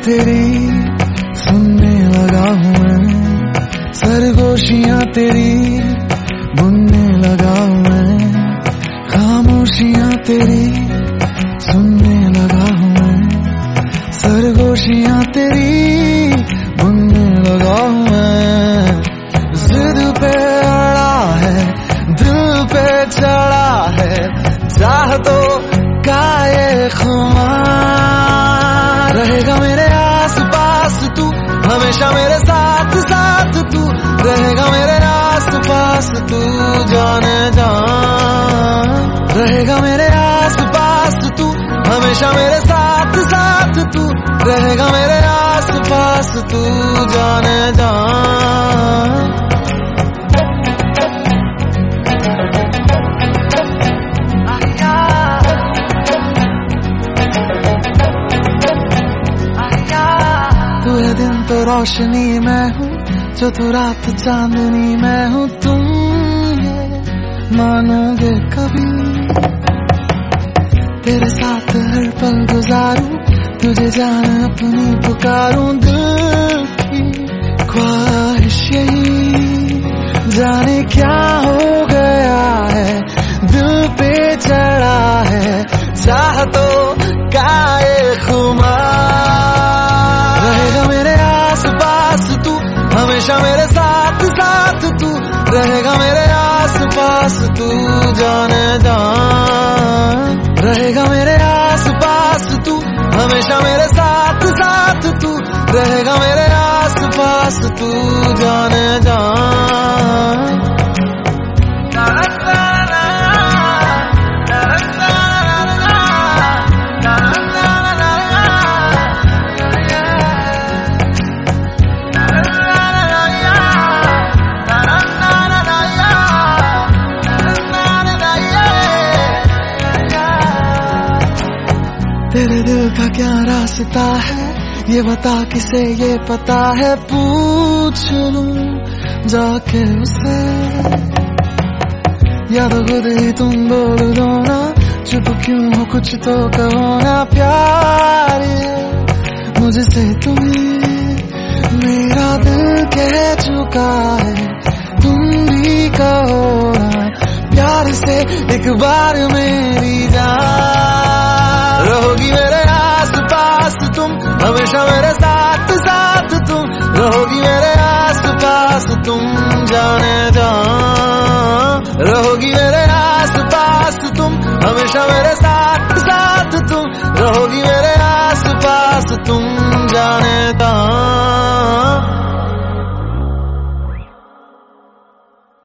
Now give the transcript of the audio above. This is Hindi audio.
तेरी सुनने लगा हूँ मैं, सरगोशियां तेरी बुनने लगा हूँ मैं, खामोशियां तेरी सुनने लगा हूँ मैं, सरगोशियां तेरी बुनने लगा हूँ मैं। जिद पे अड़ा है, दिल पे चढ़ा है, चाहतों का ये खुमार। रहेगा मेरे आस पास तू, हमेशा मेरे साथ साथ तू, रहेगा मेरे आस पास तू जाने जान। रहेगा मेरे आस पास तू, हमेशा मेरे साथ साथ तू, रहेगा मेरे आस पास तू जाने जान। तू है दिन तो रोशनी मैं हूँ, जो तू रात चांदनी मैं हूँ। तुम ये मानोगे कभी, तेरे साथ हर पल गुजारूं, तुझे जान अपनी पुकारूं। दिल की ख्वाहिश यही, जाने क्या हो गया है, दिल पे चढ़ा है चाहतों का ये खुमार। रहेगा मेरे आस पास तू, हमेशा मेरे साथ साथ तू, रहेगा मेरे आस पास तू जाने जान। रहेगा मेरे आस पास तू, हमेशा मेरे साथ साथ तू, रहेगा मेरे आस पास तू जाने जान। तेरे दिल का क्या रास्ता है, ये बता किसे ये पता है। पूछ लूं जाके उसे, या तो खुद ही तुम बोल दो ना, चुप क्यों हो कुछ तो कहो ना। प्यार मुझसे तुम्हें मेरा दिल कह चुका है, तुम भी कहो ना प्यार से एक बार मेरी जान। रहोगी मेरे आस पास तुम, हमेशा मेरे साथ साथ तुम, रहोगी मेरे आस पास तुम जाने जान। रहोगी मेरे आस पास तुम, हमेशा मेरे साथ साथ तुम, रहोगी मेरे